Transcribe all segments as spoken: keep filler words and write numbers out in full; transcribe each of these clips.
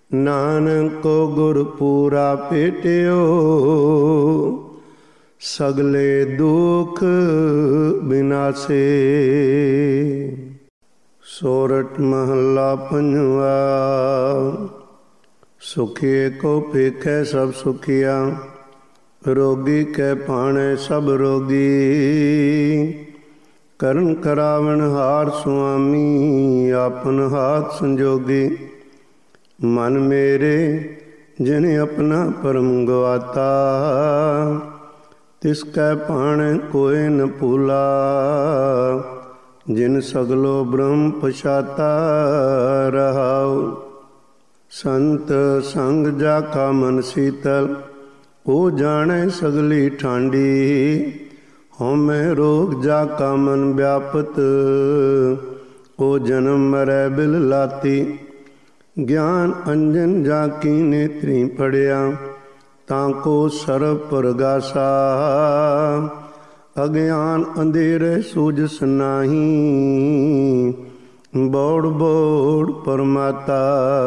ਨਾਨਕ ਕੋ ਗੁਰ ਪੂਰਾ ਭੇਟਿਓ, ਸਗਲੇ ਦੁਖ ਬਿਨਾਸੇ। ਸੋਰਠ ਮਹੱਲਾ ਪੰਜਵਾ। ਸੁਖੀਏ ਕੋ ਭੇਖੈ ਸਭ ਸੁਖੀਆ, ਰੋਗੀ ਕੈ ਭਾਣੈ ਸਭ ਰੋਗੀ। ਕਰਨ ਕਰਾਵਣ ਹਾਰ ਸੁਆਮੀ, ਆਪਨ ਹਾਥ ਸੰਜੋਗੀ। ਮਨ ਮੇਰੇ ਜਿਨ ਆਪਣਾ ਪਰਮ ਗਵਾਤਾ, ਤਿਸ ਕੈ ਭਾਣੈ ਕੋਇ ਨ ਭੂਲਾ। ਜਿਨ ਸਗਲੋ ਬ੍ਰਹਮ ਪਛਾਤਾ, ਰਹਾਉ। ਸੰਤ ਸੰਗ ਜਾ ਕਾ ਮਨ ਸੀਤਲ, ਉਹ ਜਾਣੈ ਸਗਲੀ ਠਾਂਡੀ। ਹਉਮੈ ਰੋਗ ਜਾ ਕਾ ਮਨ ਵਿਆਪਤ, ਉਹ ਜਨਮ ਮਰੈ ਬਿਲ ਲਾਤੀ। ਗਿਆਨ ਅੰਜਨ ਜਾ ਕੀ ਨੇਤਰੀ ਪੜਿਆ, ਤਾਂ ਕੋ ਸਰਬ ਪਰਗਾਸਾ। ਅਗਿਆਨ ਅੰਧੇਰੇ ਸੂਝਸ ਨਾਹੀ, ਬੋੜ ਬੋੜ ਪਰਮਾਤਾ।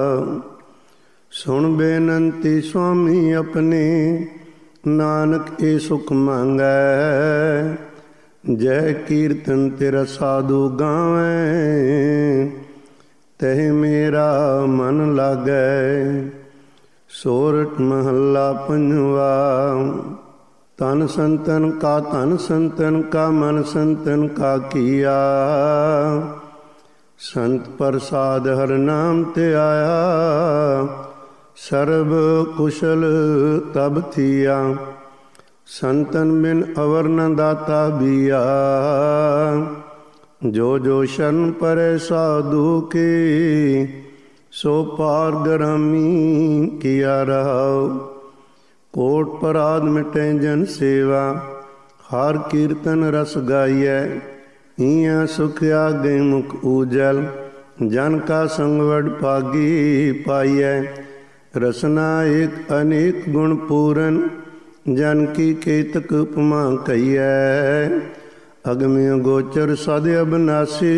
ਸੁਣ ਬੇਨੰਤੀ ਸੁਆਮੀ ਆਪਣੇ, ਨਾਨਕ ਇਹ ਸੁਖ ਮੰਗੈ। ਜੈ ਕੀਰਤਨ ਤੇਰਾ ਸਾਧੂ ਗਾਵੈ, ਤਹਿ ਮੇਰਾ ਮਨ ਲਾਗੈ। ਸੋਰਠ ਮਹੱਲਾ ਪੰਜਵਾ। ਤਨ ਸੰਤਨ ਕਾ ਧਨ ਸੰਤਨ ਕਾ, ਮਨ ਸੰਤਨ ਕਾ ਕੀਆ। ਸੰਤ ਪ੍ਰਸਾਦ ਹਰਿ ਨਾਮ ਤੇ ਆਇਆ, ਸਰਬ ਕੁਸ਼ਲ ਤਬ ਥੀਆ। ਸੰਤਨ ਬਿਨ ਅਵਰ ਨ ਦਾਤਾ ਬੀਆ, ਜੋ ਜੋ ਸ਼ਰਨ ਪਰੈ ਸਾਧੂ ਕੀ। ਸੋ ਪਾਰ ਗਰਾਮੀ ਕੀਆ ਰਹਾਉ, ਕੋਟ ਪਰਾਧ ਮਿਟੈ ਜਨ ਸੇਵਾ। ਹਰ ਕੀਰਤਨ ਰਸ ਗਾਈਐ, ਇਆਂ ਸੁਖ ਆਗੇ ਮੁਖ ਊਜਲ। ਜਨ ਕਾ ਸੰਗ ਵਡ ਭਾਗੀ ਪਾਈਐ, ਰਸਨਾ ਏਕ ਅਨੇਕ ਗੁਣ ਪੂਰਨ। ਜਨ ਕੀ ਕੇਤਕ ਉਪਮਾ ਕਹੀਐ, ਅਗਮਿ ਗੋਚਰ ਸਦ ਅਬਨਾਸੀ।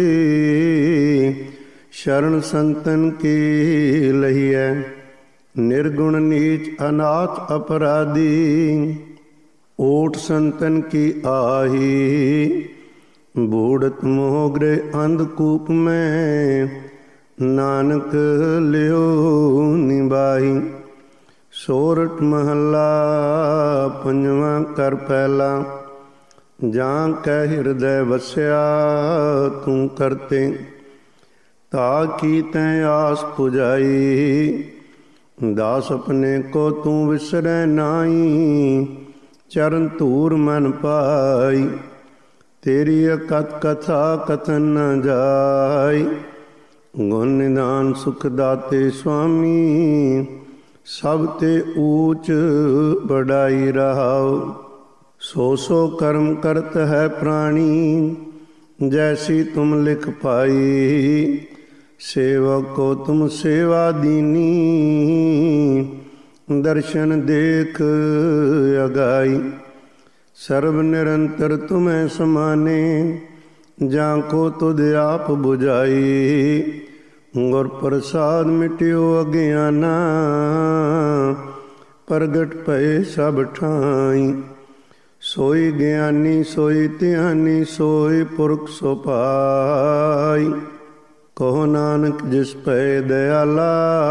ਸ਼ਰਨ ਸੰਤਨ ਕੀ ਲਹੀਐ, ਨਿਰਗੁਣ ਨੀਚ ਅਨਾਥ ਅਪਰਾਧੀ। ਓਟ ਸੰਤਨ ਕੀ ਆਹੀ, ਬੂੜਤ ਮੋਹ ਗ੍ਰਹਿ ਅੰਧਕੂਪ ਮੈਂ। ਨਾਨਕ ਲਿਓ ਨਿਬਾਹੀ। ਸੋਰਠ ਮਹੱਲਾ ਪੰਜਵਾਂ। ਕਰ ਪਹਿਲਾ ਜਾਂ ਕੈ ਹਿਰਦੈ ਵਸਿਆ, ਤੂੰ ਕਰਤੇ ਤਾ ਕੀ ਤੈਂ ਆਸ ਪੁਜਾਈ। ਦਾਸ ਆਪਣੇ ਕੋ ਤੂੰ ਵਿਸਰੈ ਨਾਹੀ, ਚਰਨ ਧੂਰ ਮਨ ਪਾਈ। ਤੇਰੀ ਅਕਥ ਕਥਾ ਕਥਨ ਨ ਜਾਈ, ਗੁਣ ਨਿਧਾਨ ਸੁਖ ਦਾਤੇ ਸੁਆਮੀ। ਸਭ ਤੇ ਊਚ ਬੜਾਈ ਰਹਾਉ, ਸੋ ਸੋ ਕਰਮ ਕਰਤ ਹੈ ਪ੍ਰਾਣੀ। ਜੈਸੀ ਤੁਮ ਲਿਖ ਪਾਈ, ਸੇਵਕ ਕੋ ਤੁਮ ਸੇਵਾ ਦੀਨੀ। ਦਰਸ਼ਨ ਦੇਖ ਅਗਾਈ, ਸਰਬ ਨਿਰੰਤਰ ਤੁਮੈ ਸਮਾਨੇ। ਜਾਂ ਕੋ ਤੁਧ ਆਪ ਬੁਝਾਈ, ਗੁਰ ਪ੍ਰਸਾਦ ਮਿਟਿਓ ਅਗਿਆਨਾ। ਪ੍ਰਗਟ ਭਏ ਸਭ ਠਾਈ, ਸੋਈ ਗਿਆਨੀ ਸੋਈ ਧਿਆਨੀ। ਸੋਈ ਪੁਰਖ ਸੋ ਪਾਈ, ਕਹੋ ਨਾਨਕ ਜਿਸ ਪੈ ਦਇਆਲਾ।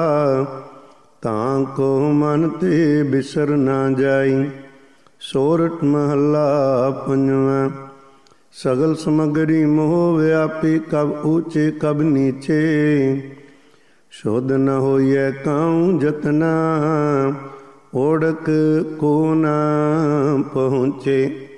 ਤਾਂ ਕੋ ਮਨ ਤੇ ਬਿਸਰ ਨਾ ਜਾਈ। ਸੋਰਠ ਮਹੱਲਾ ਪੰਜਵਾਂ। ਸਗਲ ਸਮਗਰੀ ਮੋਹ ਵਿਆਪੀ, ਕਬ ਊਚੇ ਕਬ ਨੀਚੇ। ਸ਼ੁੱਧ ਨ ਹੋਈਐ ਕਾਉ ਜਤਨਾ, ਓੜਕ ਕੋ ਨਾ ਪਹੁੰਚੇ।